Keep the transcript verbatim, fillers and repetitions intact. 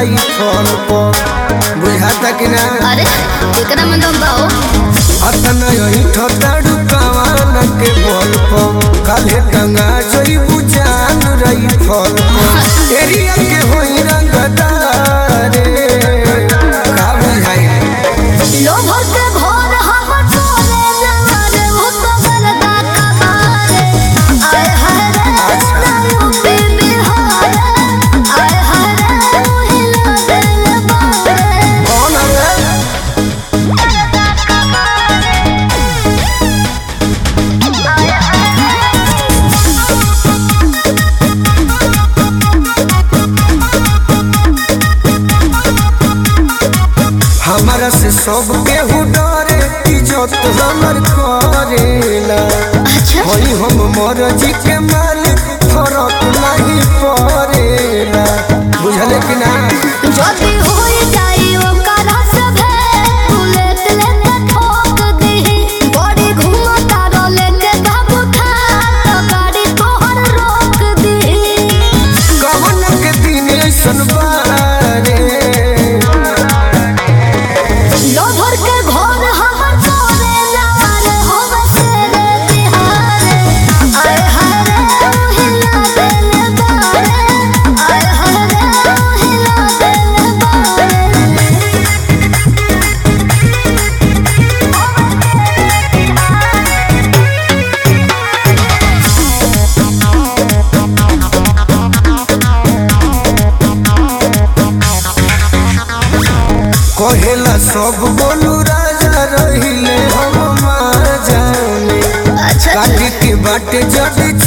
रही फोन पर बुझाता कि ना। अरे एकरा में दम बाओ अतना यही ठोताड़ू कवान के बोल पर काले गंगा जोई बुझान रही फोन पर एरिया के होई रंगदारे का बुझाई लोभो से भोर हम तोरे नवारे हो तो बरदा का मारे आए हाय रे नायू पे बिहार आए हाय रे हिला दिल बारे कौन है बरदा का मारे आए हमारा से सब केहू डरे इज्जत हमर करेला। अच्छा होई हम मरजी के मालिक फरक नहीं पड़ेला बुझले कि ना। जदी होई जाई ओकरा सभे बुलेट लेके ठोक दी बड़ी घुमता रोले के बाबू था तो गाड़ी तोहर रोक दी कवन के दिन ऐसन बारे लोभर के घर हमर तोरे लाल होवे तेरे बिहारे आए हाय रे हिला दिल बारे आए हाय रे हिला दिल बारे कहेला सब बोलू राजा रहिले हम मार जाने अच्छा काटी के बाटे जड़ी